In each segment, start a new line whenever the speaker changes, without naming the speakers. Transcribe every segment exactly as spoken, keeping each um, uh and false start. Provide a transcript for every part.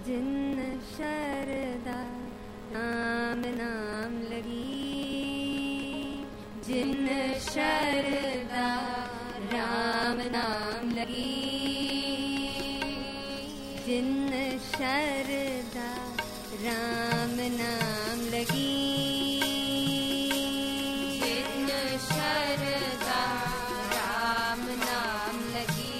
जिन शरदा राम नाम लगी, जिन शरदा राम नाम लगी, जिन शरदा राम नाम लगी, जिन शरदा राम नाम लगी,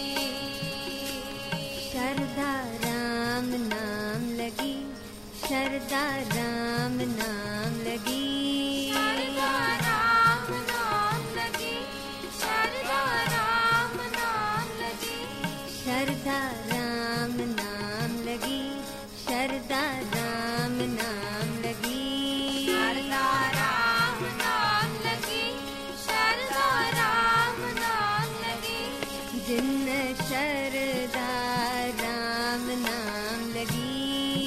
शरदा राम नाम लगी, शरदा राम नाम लगी, शरदा राम नाम लगी, शरदा राम नाम लगी, शरदा राम नाम लगी, शरदा राम नाम लगी, शरदा राम नाम लगी, शरदा राम नाम लगी, जिन शरदा राम नाम लगी,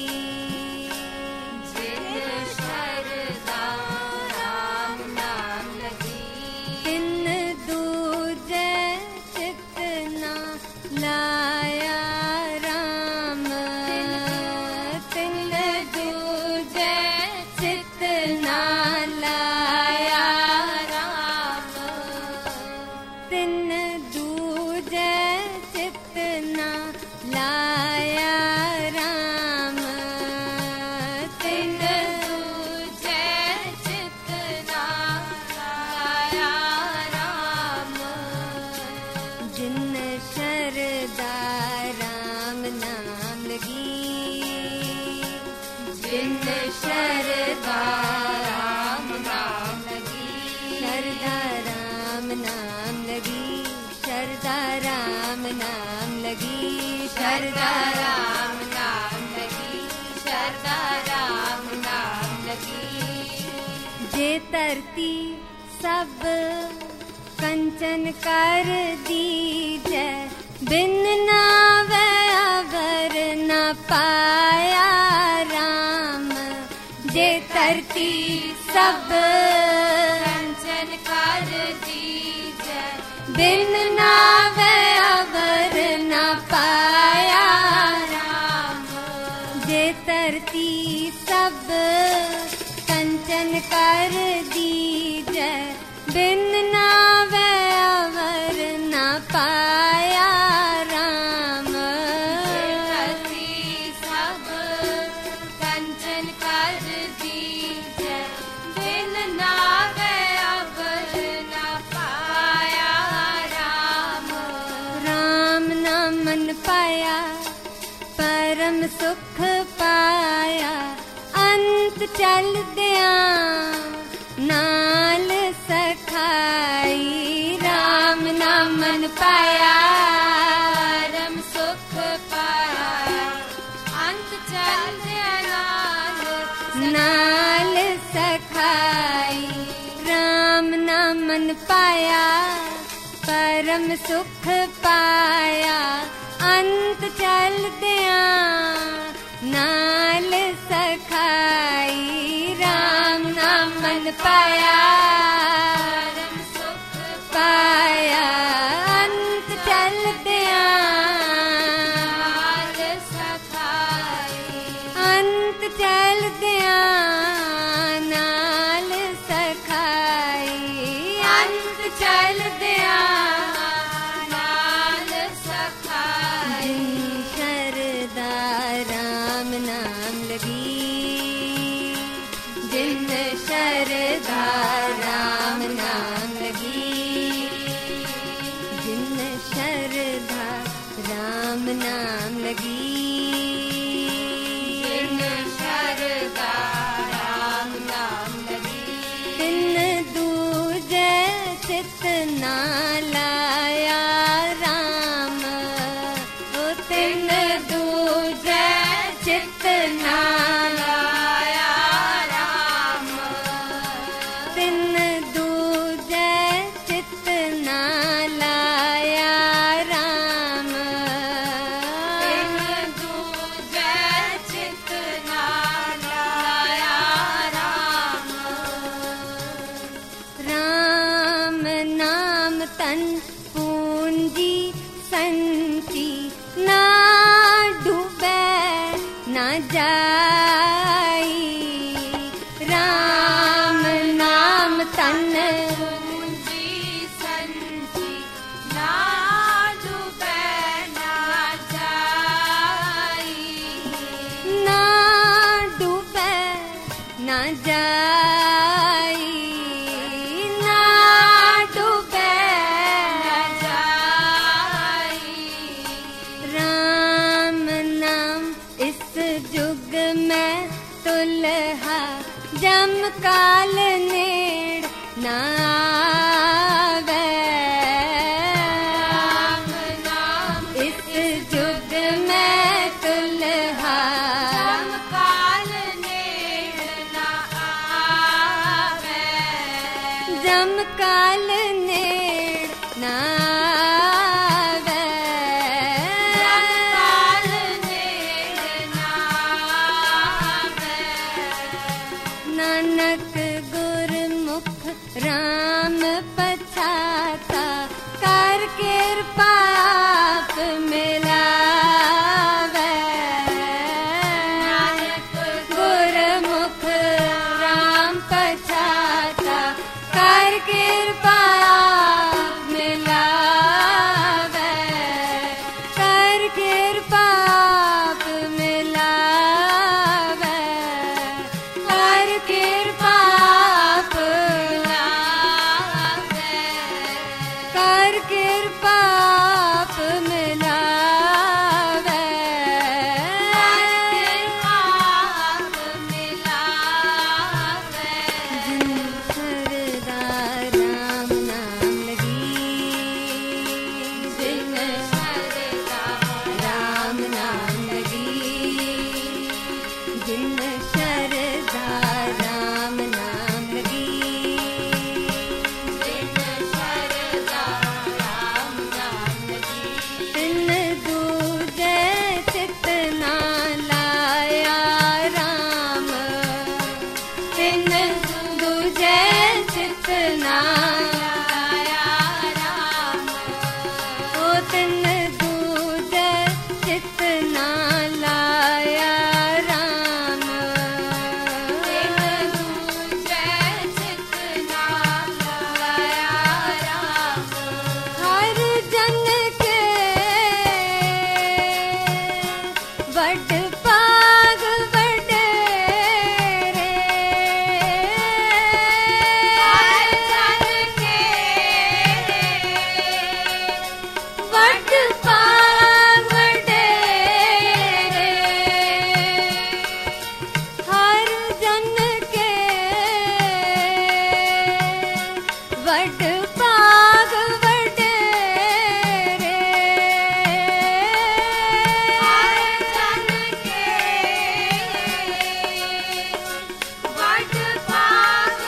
जिन शरदा राम नाम लगी, तिन दूजे चित ना लाया राम, तिन दूजे चित ना लाया राम, तिन दूजे चित ना लाया राम, तिन दूजे चित ना लाया राम, जिन शरदा राम नाम लगी, जिन शरदा राम नाम लगी, शरदा राम नाम लगी, शरदा राम नाम लगी, शरदा राम नाम लगी, शरदा राम नाम लगी, जे धरती सब कंचन कर दीजै, बिन नावे अवर न पाया राम, जे धरती सब कंचन कर दीजै, बिन नावे अवर न पाया राम, जे धरती सब कंचन कर दीजै, बिन नावे अवर न पाया राम, जे धरती सब कंचन कर दीजै, बिन नावे अवर न पाया राम, राम नाम मन पाया परम सुख पाया, अंत चल दिया नाल सखाई, राम नाम मन पाया परम सुख पाया, अंत चल दिया नाल नाल सखाई, राम नाम मन पाया परम सुख पाया, अंत चल दिया नाल सखाई, राम नाम मन पाया परम सुख पाया, अंत चल दिया नाल सखाई, अंत चल दिया नाल सखाई, अंत चल दिया नाल सखाई, जिन शरदा राम नाम लगी, जिन शरदा राम नाम लगी, जिन शरदा राम नाम लगी, जिन शरदा राम नाम लगी, तिन दूजे चित ना लाया राम, ओ तिन दूजे चित ना लाया राम, तिन दूजे चित ना लाया राम, तिन दूजे चित ना लाया राम, राम नाम तन पूंजी संची ना डूबे जाई। राम नाम तन
पूंजी संजी ना डूबे ना जाई।
ना डूबे ना जाई। ना डूबे
ना जाई।
राम नाम इस जुग में तुलहा जम काल नेड़ ना आवे।
राम नाम
इस जुग में तुलहा
जम काल नेड़ ना आवे।
जम काल नेड़ ना आवे।
जम काल नेड़ ना आवे।
नानक गुरमुख राम पछाता कर कृपा आप मिलावे।
नानक
गुरमुख राम पछाता कर कृपा आप मिलावे। कर कृपा आप मिलावे। कर कृपा आप
लावे।
कर कृपा आप मिलावे।
आप मिलावे।
जिन सरदा राम नाम लगी। जिन
सरदा
राम नाम लगी। जिन सरदा राम नाम लगी।
जिन सरदा राम नाम लगी।
तिन दूजे चित ना लाया राम। तिन दूजे चित ना
लाया राम।
ओ तिन दूजे चित ना लाया राम।
तिन दूजे चित ना लाया राम।
हर जन के वड पाग वडेरे।
हर जन के
वड पाग वडेरे। हर जन के वड पाग वडेरे।
हर जन के वड पाग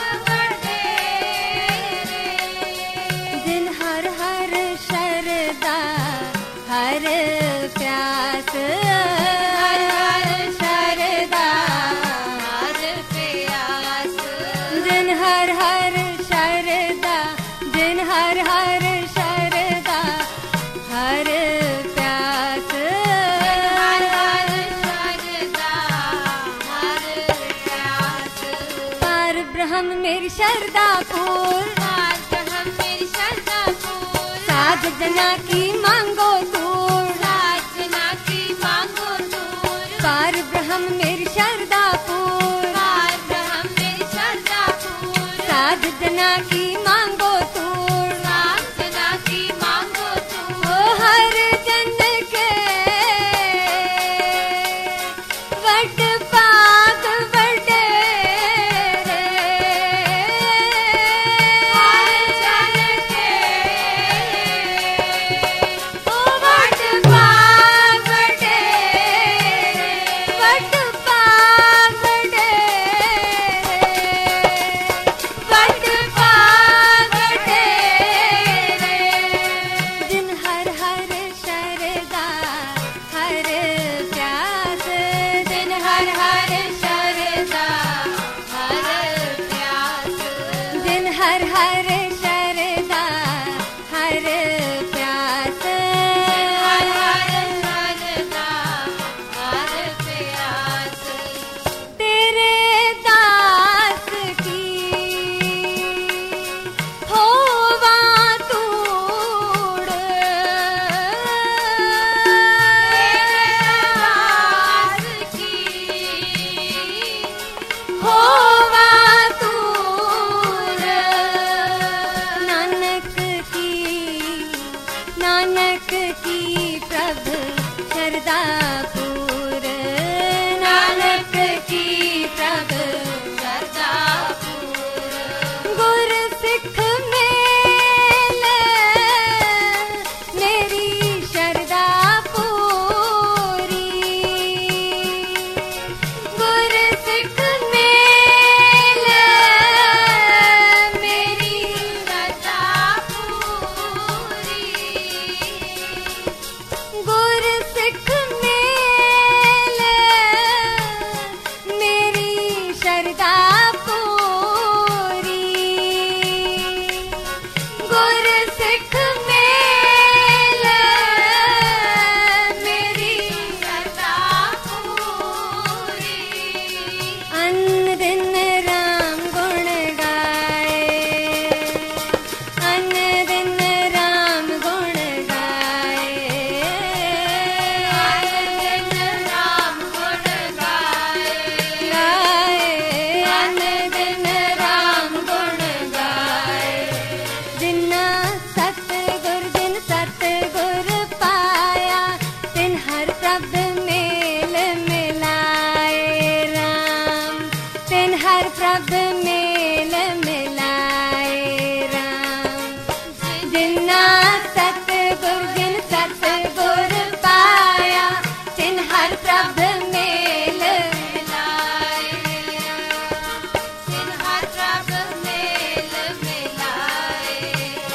वडेरे।
जिन हर हर शरदा हर प्यास। हर हर शरदा
हर प्यास।
जिन हर हर शरदा। जिन हर हर शरदा हर प्यास।
हर हर शरदा हर प्यास।
पार ब्रह्म मेरी शरदा पूर।
पार ब्रह्म मेरी शरदा पूर।
साध जना की मांगो दूर।
साधना की मांगो दूर।
पार ब्रह्म मेरी शरदा पूर।
पार ब्रह्म मेरी शरदा पूर।
साध जना की मांगो दूर।
साधना की मांगो दूर।
ओ हर जन के वड पाग वडेरे।
हर जन के
ओ वड पाग वडेरे। वड प्रभ मेल
मिलाए तिन हर प्रभ मेल मिलाए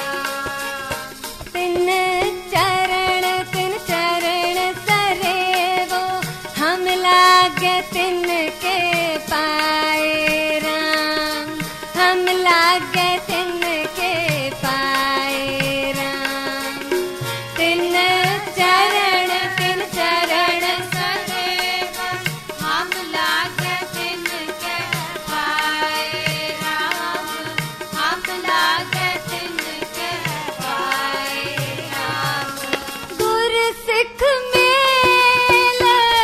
तिन चरण तिन चरण सरेवो हम लागे तिन के पाए राम हम लागे तिन के पाए राम तिन चरण तिन चरण
सदैव हम लागे तिन के पाए राम हम लागे तिन के पाए राम
गुर सिख मेल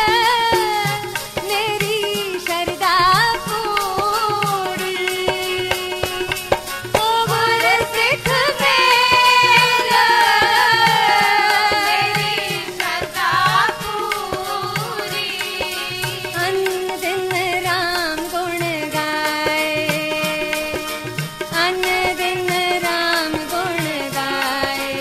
मेरी शरदा पूरी ओ गुर सिख मेल
मेरी श्रद्धा पूरी
अन्न दिन राम गुण गाए अन्न दिन राम गुण गाए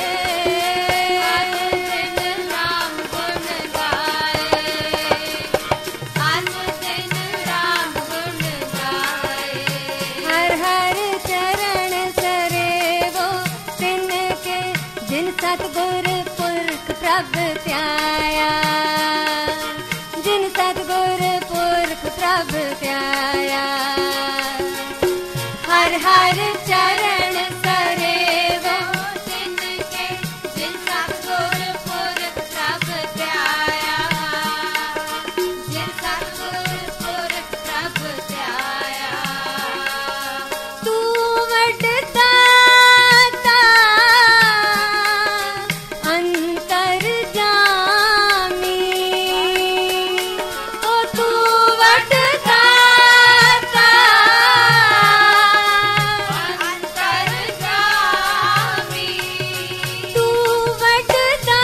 दिन राम गुण गाए अन दिन राम गुण गाए
हर हर चरण सरेवो तिनके जिन सतगुर पुरख प्रभ त्याया जिन सतगुर पुरख प्रभ त्याया हर हर चरण सरेवो
तिनके जिन सतगुर पुरख प्रभ त्याया जिन सतगुर पुरख प्रभ त्याया
तू वडदाता अंतर जामी ओ तू वडदाता
अंतर जामी
तू वडदाता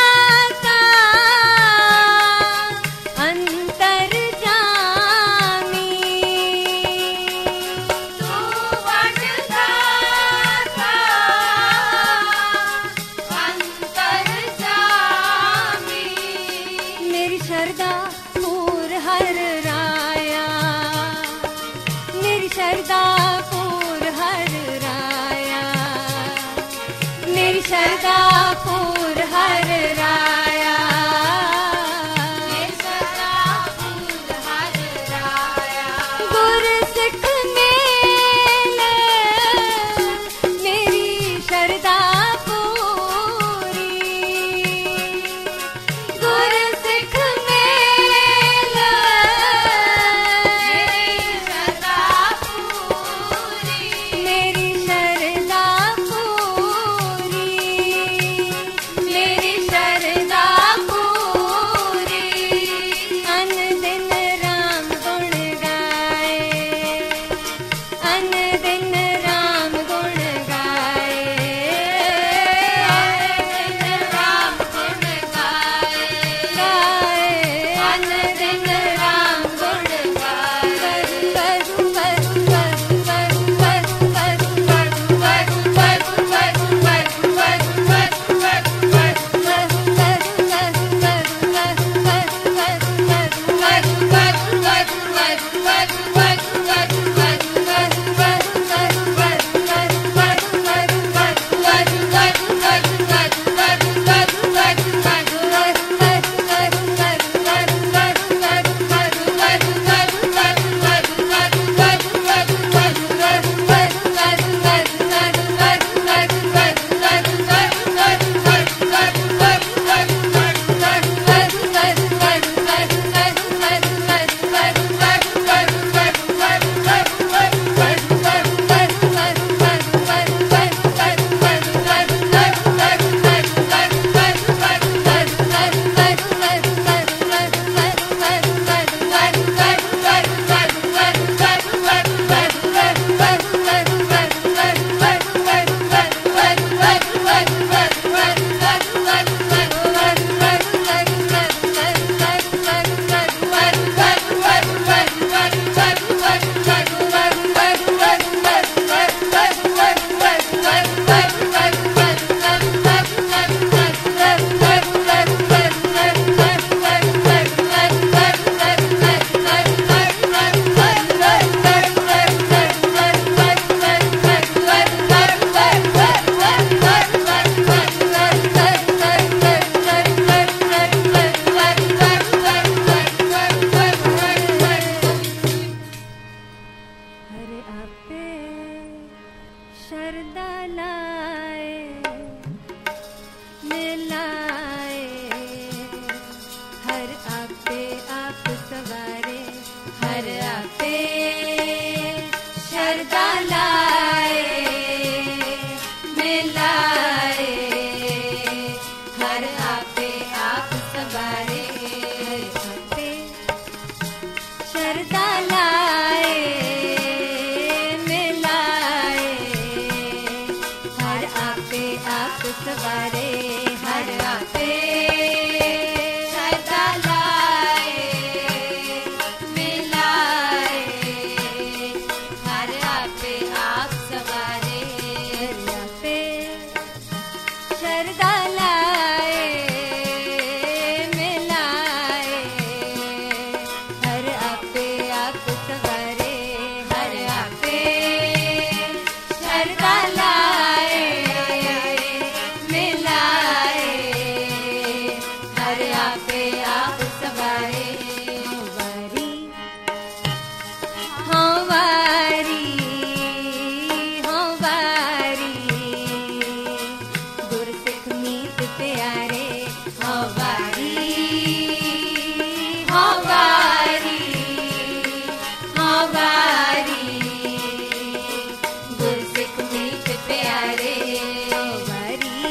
अंतर जामी
तू वडदाता अंतर जामी
मेरी शरदा पूर हर राया मेरी शरदा पूर हर राया मेरी शरदा पूर हर राया
सदा पूर हर राया
गुर सिख मेल मेरी शरदा पूरी गुर सिख मेल आपे आप सवारे
हर आपे शरदा लाए मिलाए हर आपे आप सवारे
आपे शरदा लाए मिलाए हर आपे आप सवारे
हर आपे शरदा लाए मिलाए हर आपे आप सवारे
आपे शरदा लाए मिलाए हर आपे आप सवारे
हर आपे शरदा लाए मिलाए हर आपे आप सवारे
हमारी हमारी गुरसिख मीत प्यारे
हमारी हमारी हमारी गुरसिख मीत प्यारे
हमारी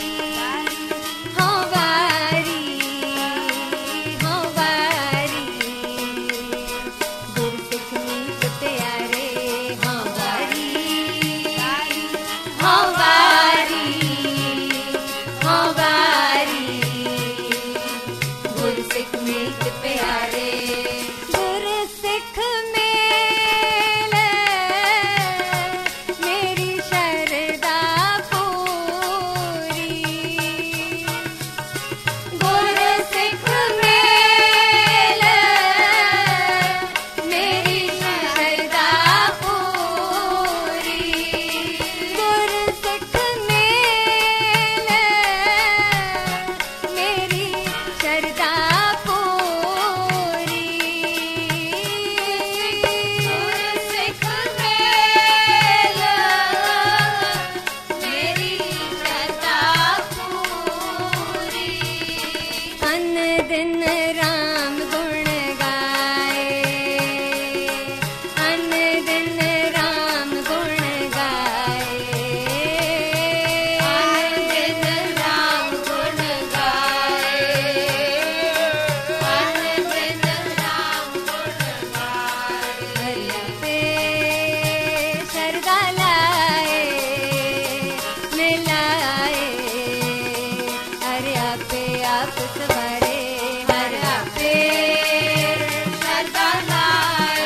हमारी हमारी गुरसिख मीत प्यारे
हमारी हमारी हमारी गुरसिख मीत प्यारे
गुरसिख मेल मेरी शरदा पूरी
गुरसिख मेल मेरी शरदा पूरी
गुरसिख मेल मेरी शरदा पूरी
गुरसिख मेल मेरी शरदा पूरी
अन दिन राम गुण गाए अन दिन राम गुण गाए
आन दिन राम गुण गाए आन दिन राम गुण गाए
पे शरदा लाए मिलाए अरे आपे आप सवारे
हर आपे शरदा लाए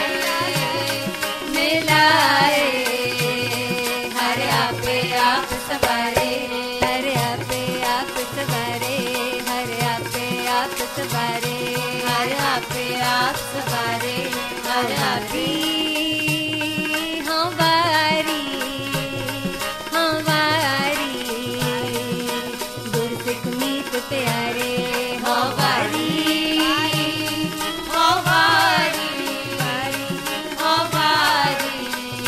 मिलाए हर आपे आप सवारे
अरे आपे आप सवारे हरे आपे आप सवारे
हर आपे आप सवारे हर आपे
हमारी हमारी गुरसिख मीत प्यारे
हमारी हमारी हमारी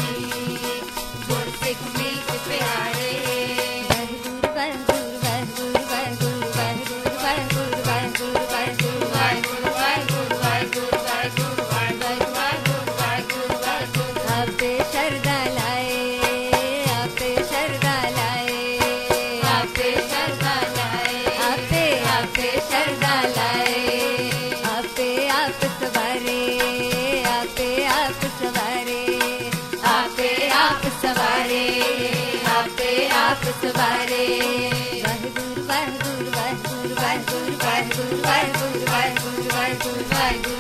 गुरसिख मीत प्यारे
वाहिगुरु वाहिगुरु वाहिगुरु वाहिगुरु वाहिगुरु वाहिगुरु वाहिगुरु
वाहिगुरु वाहिगुरु वाहिगुरु वाहिगुरु वाहिगुरु वाहिगुरु वाहिगुरु
आपे शरदा लाए आपे शरदा लाए
आपे शरदा लाए
आपे आपे शरदा लाए आपे आप सवारे आपे आप सवारे
आपे आप सवारे आपे आप सवारे
वाहिगुरु वाहिगुरु वाहिगुरु वाहिगुरु वाहिगुरु वाहिगुरु वाहिगुरु वाहिगुरु
वाहिगुरु